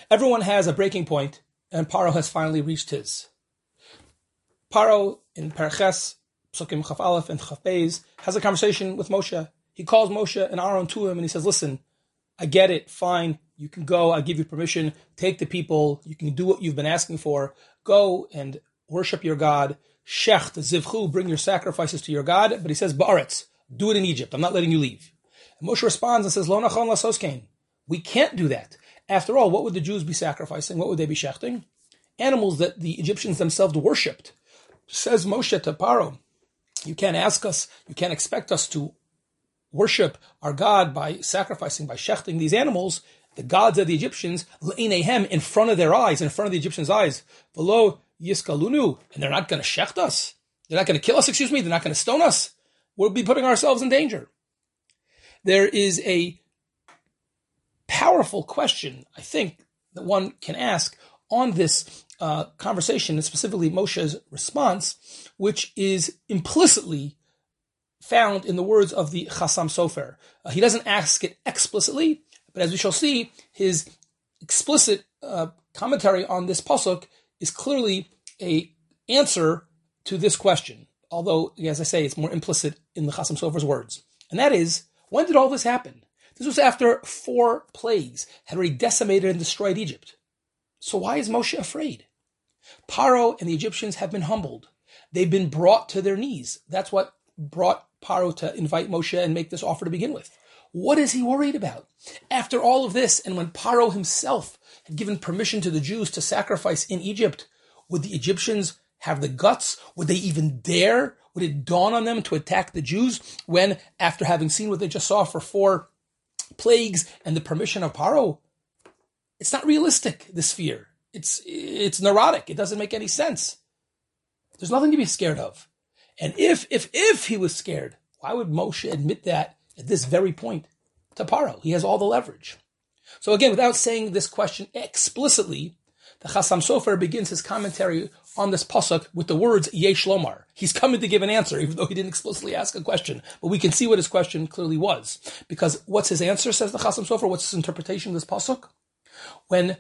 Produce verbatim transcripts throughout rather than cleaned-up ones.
Everyone has a breaking point, and Paro has finally reached his. Paro in Perches, Psukim Chaf Aleph and Chaf Beis, has a conversation with Moshe. He calls Moshe and Aaron to him and he says, listen, I get it, fine, you can go, I'll give you permission, take the people, you can do what you've been asking for, go and worship your God, Shecht, Zivchu, bring your sacrifices to your God, but he says, Ba'aretz, do it in Egypt, I'm not letting you leave. And Moshe responds and says, Lo nachon lasos kein, we can't do that. After all, what would the Jews be sacrificing? What would they be shechting? Animals that the Egyptians themselves worshipped. Says Moshe to Paro, you can't ask us, you can't expect us to worship our God by sacrificing, by shechting these animals, the gods of the Egyptians, le'ineihem, in front of their eyes, in front of the Egyptians' eyes, v'lo yiskalunu, and they're not going to shecht us. They're not going to kill us, excuse me, they're not going to stone us. We'll be putting ourselves in danger. There is a powerful question, I think, that one can ask on this uh, conversation, and specifically Moshe's response, which is implicitly found in the words of the Chassam Sofer. Uh, he doesn't ask it explicitly, but as we shall see, his explicit uh, commentary on this pasuk is clearly a answer to this question. Although, as I say, it's more implicit in the Chassam Sofer's words. And that is, when did all this happen? This was after four plagues had already decimated and destroyed Egypt. So why is Moshe afraid? Paro and the Egyptians have been humbled. They've been brought to their knees. That's what brought Paro to invite Moshe and make this offer to begin with. What is he worried about? After all of this, and when Paro himself had given permission to the Jews to sacrifice in Egypt, would the Egyptians have the guts? Would they even dare? Would it dawn on them to attack the Jews when, after having seen what they just saw for four plagues and the permission of Paro? It's not realistic, this fear. It's, it's neurotic. It doesn't make any sense. There's nothing to be scared of. And if, if, if he was scared, why would Moshe admit that at this very point to Paro? He has all the leverage. So again, without saying this question explicitly, the Chassam Sofer begins his commentary on this pasuk with the words Yesh Lomar. He's coming to give an answer, even though he didn't explicitly ask a question. But we can see what his question clearly was. Because what's his answer, says the Chassam Sofer? What's his interpretation of this pasuk? When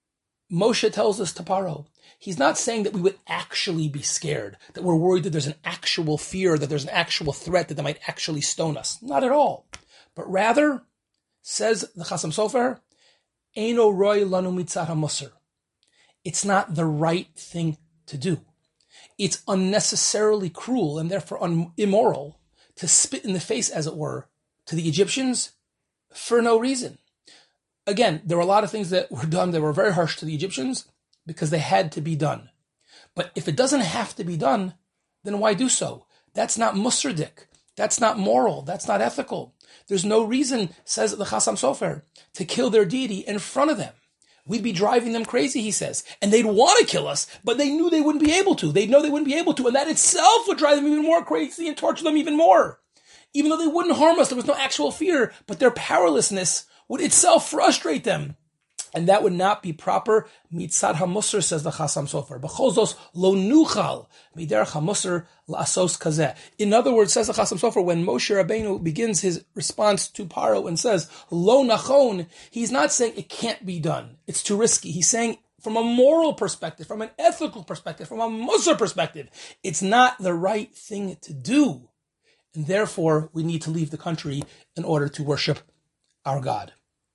Moshe tells us to Paro, he's not saying that we would actually be scared, that we're worried that there's an actual fear, that there's an actual threat, that they might actually stone us. Not at all. But rather, says the Chassam Sofer, Eino roi lanu mitzat hamusar. It's not the right thing to do. It's unnecessarily cruel and therefore un- immoral to spit in the face, as it were, to the Egyptians for no reason. Again, there were a lot of things that were done that were very harsh to the Egyptians because they had to be done. But if it doesn't have to be done, then why do so? That's not musardik. That's not moral. That's not ethical. There's no reason, says the Chassam Sofer, to kill their deity in front of them. We'd be driving them crazy, he says. And they'd want to kill us, but they knew they wouldn't be able to. They'd know they wouldn't be able to, and that itself would drive them even more crazy and torture them even more. Even though they wouldn't harm us, there was no actual fear, but their powerlessness would itself frustrate them. And that would not be proper. Mitzad hamusar, says the Chassam Sofer. B'chozos lo nuchal miderech hamusar la'asos kazeh. In other words, says the Chassam Sofer, when Moshe Rabbeinu begins his response to Paro and says, lo nachon, he's not saying it can't be done. It's too risky. He's saying from a moral perspective, from an ethical perspective, from a musar perspective, it's not the right thing to do. And therefore, we need to leave the country in order to worship our God.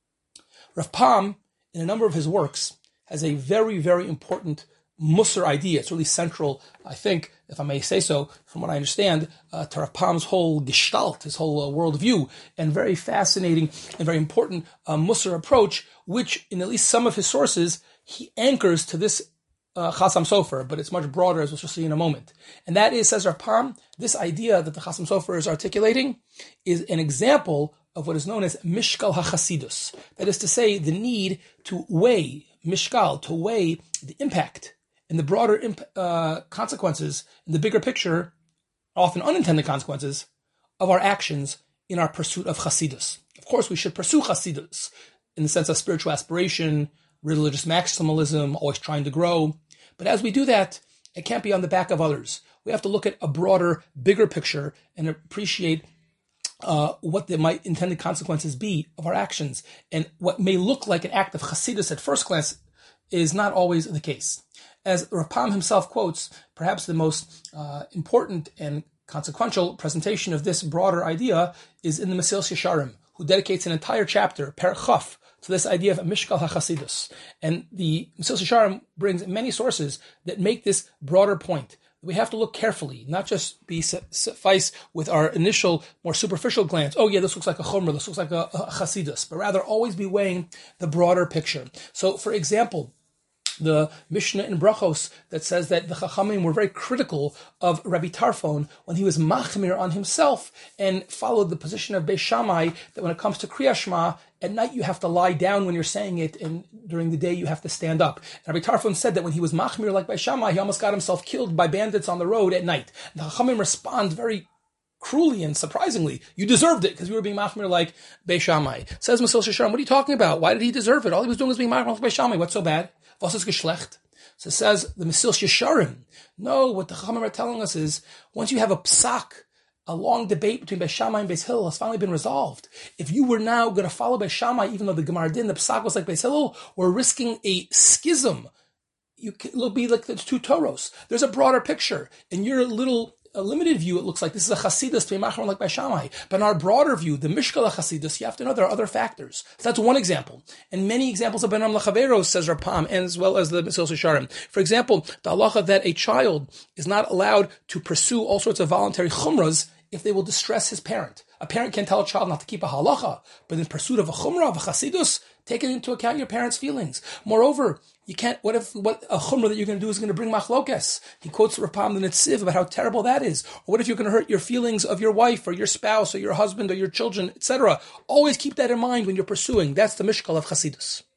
Rav Pam, in a number of his works, has a very, very important Musar idea. It's really central, I think, if I may say so, from what I understand, uh, to Rav Pam's whole gestalt, his whole uh, worldview, and very fascinating and very important uh, Musar approach, which, in at least some of his sources, he anchors to this uh, Chassam Sofer, but it's much broader, as we'll see in a moment. And that is, says Rav Pam, this idea that the Chassam Sofer is articulating is an example of what is known as Mishkal HaChasidus. That is to say, the need to weigh, Mishkal, to weigh the impact and the broader imp- uh, consequences, in the bigger picture, often unintended consequences, of our actions in our pursuit of Chasidus. Of course, we should pursue Chasidus in the sense of spiritual aspiration, religious maximalism, always trying to grow. But as we do that, it can't be on the back of others. We have to look at a broader, bigger picture and appreciate uh, what the might intended consequences be of our actions, and what may look like an act of chassidus at first glance is not always the case. As Rapam himself quotes, perhaps the most uh, important and consequential presentation of this broader idea is in the Mesilas Yesharim, who dedicates an entire chapter, Per Chaf, to this idea of Mishkal HaChasidus. And the Mesilas Yesharim brings many sources that make this broader point. We have to look carefully, not just be suffice with our initial, more superficial glance. Oh yeah, this looks like a chomer, this looks like a, a Chasidus, but rather always be weighing the broader picture. So, for example, the Mishnah in Brachos that says that the Chachamim were very critical of Rabbi Tarfon when he was machmir on himself and followed the position of Beis Shammai that when it comes to Kriyas Shema, at night you have to lie down when you're saying it, and during the day you have to stand up. And Rabbi Tarfon said that when he was machmir like Beis Shammai, he almost got himself killed by bandits on the road at night. And the Chachamim respond very cruelly and surprisingly, you deserved it because you were being machmir like Beis Shammai. Says Mesilas Yesharim, what are you talking about? Why did he deserve it? All he was doing was being machmir like Beis Shammai. What's so bad? Was ist geschlecht? So it says the Mesilas Yesharim. No, what the Chachamim are telling us is once you have a psak, a long debate between Beis Shammai and Beis Hillel has finally been resolved. If you were now going to follow Beis Shammai, even though the Gemara din, the psak was like Beis Hillel, we're risking a schism. You can, it'll be like the two Toros. There's a broader picture. In your little a limited view, it looks like this is a Chasidus to be machmir like Beis Shammai. But in our broader view, the Mishkal Chasidus, you have to know there are other factors. So that's one example. And many examples of Benam Lachaveros, says Rapam, and as well as the Mesilas Yesharim. For example, the halacha that a child is not allowed to pursue all sorts of voluntary chumras if they will distress his parent. A parent can tell a child not to keep a halacha, but in pursuit of a chumrah, of a chasidus, taking into account your parents' feelings. Moreover, you can't, what if, what a chumrah that you're going to do is going to bring machlokes? He quotes Rapam the Netziv about how terrible that is. Or what if you're going to hurt your feelings of your wife or your spouse or your husband or your children, et cetera? Always keep that in mind when you're pursuing. That's the mishkal of chasidus.